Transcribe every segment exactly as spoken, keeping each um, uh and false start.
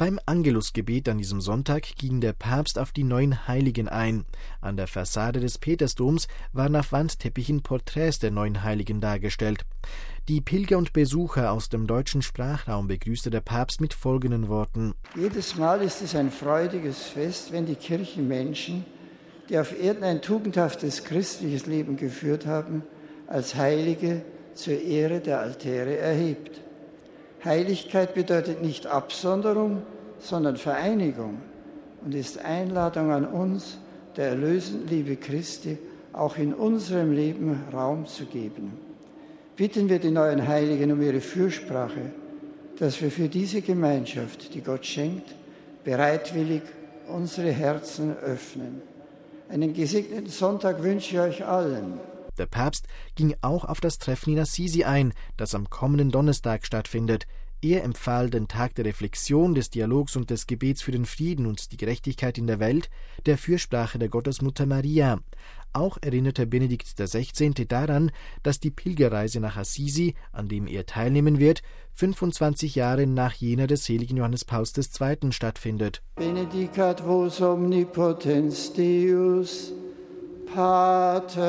Beim Angelusgebet an diesem Sonntag ging der Papst auf die neun Heiligen ein. An der Fassade des Petersdoms waren auf Wandteppichen Porträts der neun Heiligen dargestellt. Die Pilger und Besucher aus dem deutschen Sprachraum begrüßte der Papst mit folgenden Worten: Jedes Mal ist es ein freudiges Fest, wenn die Kirchenmenschen, die auf Erden ein tugendhaftes christliches Leben geführt haben, als Heilige zur Ehre der Altäre erhebt. Heiligkeit bedeutet nicht Absonderung, sondern Vereinigung und ist Einladung an uns, der erlösenden Liebe Christi auch in unserem Leben Raum zu geben. Bitten wir die neuen Heiligen um ihre Fürsprache, dass wir für diese Gemeinschaft, die Gott schenkt, bereitwillig unsere Herzen öffnen. Einen gesegneten Sonntag wünsche ich euch allen. Der Papst ging auch auf das Treffen in Assisi ein, das am kommenden Donnerstag stattfindet. Er empfahl den Tag der Reflexion, des Dialogs und des Gebets für den Frieden und die Gerechtigkeit in der Welt, der Fürsprache der Gottesmutter Maria. Auch erinnerte Benedikt der Sechzehnte daran, dass die Pilgerreise nach Assisi, an dem er teilnehmen wird, fünfundzwanzig Jahre nach jener des seligen Johannes Pauls der Zweiten stattfindet. Benedicat vos omnipotens Deus,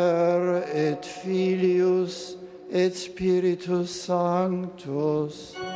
Pater et Filius et Spiritus Sanctus.